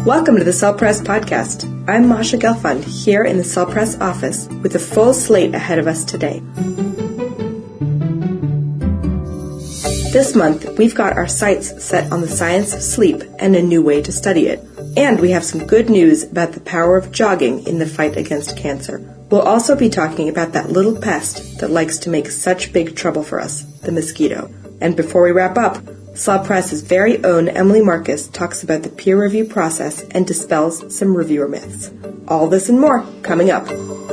Welcome to the Cell Press Podcast. I'm Masha Gelfand, here in the Cell Press office with a full slate ahead of us today. This month, we've got our sights set on the science of sleep and a new way to study it. And we have some good news about the power of jogging in the fight against cancer. We'll also be talking about that little pest that likes to make such big trouble for us, the mosquito. And before we wrap up, Cell Press's very own Emily Marcus talks about the peer review process and dispels some reviewer myths. All this and more coming up.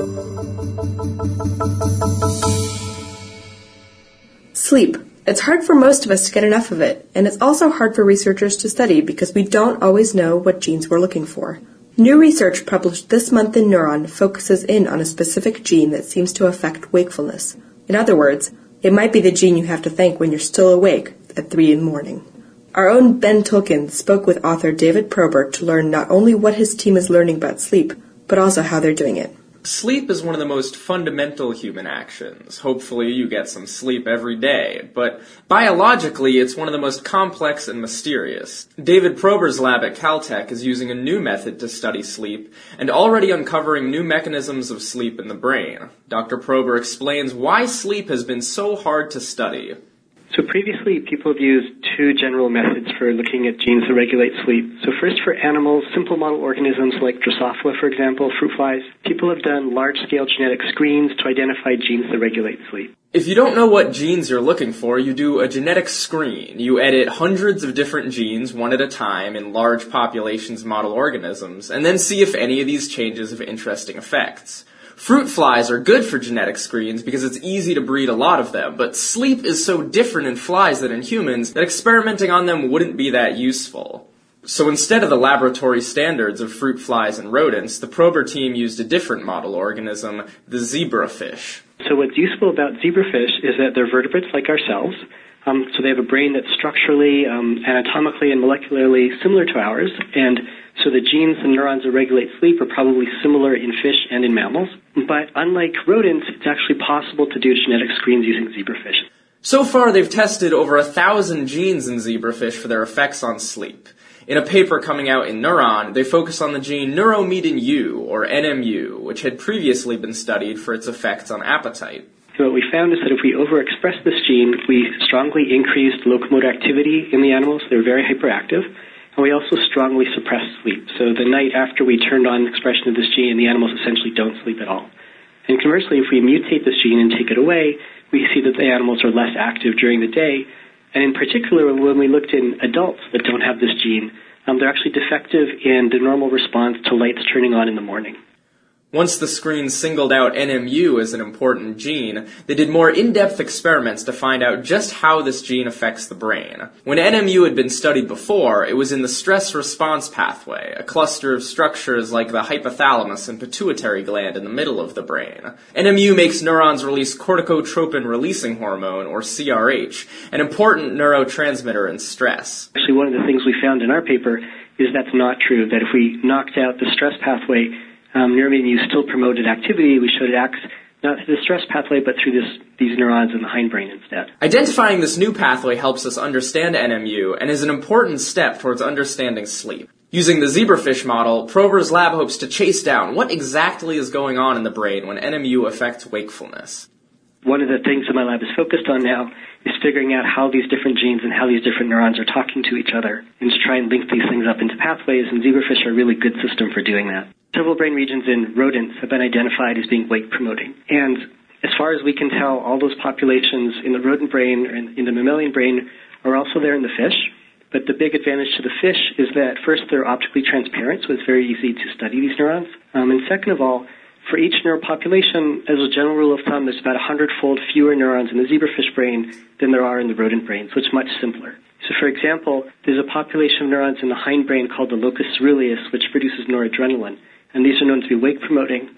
Sleep. It's hard for most of us to get enough of it, and it's also hard for researchers to study because we don't always know what genes we're looking for. New research published this month in Neuron focuses in on a specific gene that seems to affect wakefulness. In other words, it might be the gene you have to thank when you're still awake at 3 in the morning. Our own Ben Tolkien spoke with author David Probert to learn not only what his team is learning about sleep, but also how they're doing it. Sleep is one of the most fundamental human actions. Hopefully you get some sleep every day, but biologically it's one of the most complex and mysterious. David Probert's lab at Caltech is using a new method to study sleep and already uncovering new mechanisms of sleep in the brain. Dr. Probert explains why sleep has been so hard to study. So previously, people have used two general methods for looking at genes that regulate sleep. So first, for animals, simple model organisms like Drosophila, for example, fruit flies, people have done large-scale genetic screens to identify genes that regulate sleep. If you don't know what genes you're looking for, you do a genetic screen. You edit hundreds of different genes, one at a time, in large populations of model organisms, and then see if any of these changes have interesting effects. Fruit flies are good for genetic screens because it's easy to breed a lot of them, but sleep is so different in flies than in humans that experimenting on them wouldn't be that useful. So instead of the laboratory standards of fruit flies and rodents, the Probert team used a different model organism, the zebrafish. So what's useful about zebrafish is that they're vertebrates like ourselves. So they have a brain that's structurally, anatomically, and molecularly similar to ours, and so the genes and neurons that regulate sleep are probably similar in fish and in mammals. But unlike rodents, it's actually possible to do genetic screens using zebrafish. So far, they've tested over 1,000 genes in zebrafish for their effects on sleep. In a paper coming out in Neuron, they focus on the gene neuromedin U, or NMU, which had previously been studied for its effects on appetite. So what we found is that if we overexpress this gene, we strongly increased locomotor activity in the animals. They were very hyperactive. And we also strongly suppress sleep. So the night after we turned on expression of this gene, the animals essentially don't sleep at all. And conversely, if we mutate this gene and take it away, we see that the animals are less active during the day. And in particular, when we looked in adults that don't have this gene, they're actually defective in the normal response to lights turning on in the morning. Once the screen singled out NMU as an important gene, they did more in-depth experiments to find out just how this gene affects the brain. When NMU had been studied before, it was in the stress response pathway, a cluster of structures like the hypothalamus and pituitary gland in the middle of the brain. NMU makes neurons release corticotropin-releasing hormone, or CRH, an important neurotransmitter in stress. Actually, one of the things we found in our paper is that's not true, that if we knocked out the stress pathway, neuromedin U still promoted activity. We showed it acts not through the stress pathway, but through these neurons in the hindbrain instead. Identifying this new pathway helps us understand NMU and is an important step towards understanding sleep. Using the zebrafish model, Probert's lab hopes to chase down what exactly is going on in the brain when NMU affects wakefulness. One of the things that my lab is focused on now is figuring out how these different genes and how these different neurons are talking to each other and to try and link these things up into pathways, and zebrafish are a really good system for doing that. Several brain regions in rodents have been identified as being wake-promoting. And as far as we can tell, all those populations in the rodent brain and in the mammalian brain are also there in the fish. But the big advantage to the fish is that, first, they're optically transparent, so it's very easy to study these neurons. And second of all, for each neuropopulation, as a general rule of thumb, there's about 100-fold fewer neurons in the zebrafish brain than there are in the rodent brain, so it's much simpler. So, for example, there's a population of neurons in the hindbrain called the locus ceruleus, which produces noradrenaline. And these are known to be wake-promoting.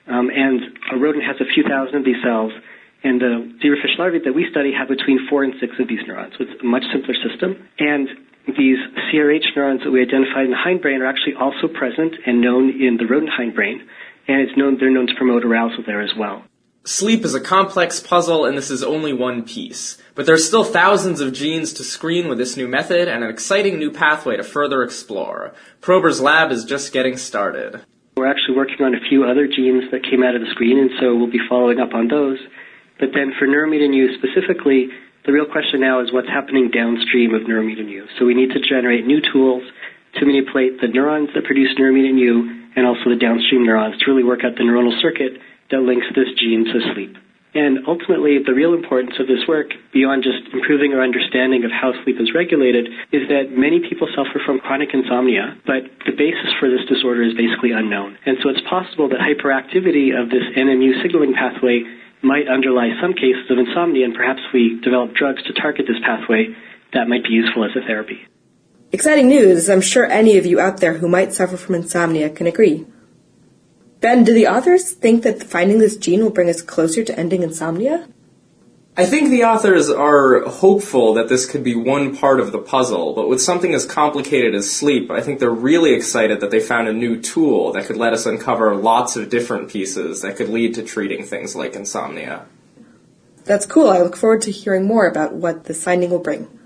And a rodent has a few thousand of these cells, and the zebrafish larvae that we study have between 4 and 6 of these neurons. So it's a much simpler system. And these CRH neurons that we identified in the hindbrain are actually also present and known in the rodent hindbrain. And they're known to promote arousal there as well. Sleep is a complex puzzle, and this is only one piece. But there's still thousands of genes to screen with this new method, and an exciting new pathway to further explore. Prober's lab is just getting started. We're actually working on a few other genes that came out of the screen, and so we'll be following up on those. But then for neuromedin U specifically, the real question now is what's happening downstream of neuromedin U. So we need to generate new tools to manipulate the neurons that produce neuromedin U and also the downstream neurons to really work out the neuronal circuit that links this gene to sleep. And ultimately, the real importance of this work, beyond just improving our understanding of how sleep is regulated, is that many people suffer from chronic insomnia, but the basis for this disorder is basically unknown. And so it's possible that hyperactivity of this NMU signaling pathway might underlie some cases of insomnia, and perhaps if we develop drugs to target this pathway, that might be useful as a therapy. Exciting news. I'm sure any of you out there who might suffer from insomnia can agree. Ben, do the authors think that finding this gene will bring us closer to ending insomnia? I think the authors are hopeful that this could be one part of the puzzle, but with something as complicated as sleep, I think they're really excited that they found a new tool that could let us uncover lots of different pieces that could lead to treating things like insomnia. That's cool. I look forward to hearing more about what this finding will bring.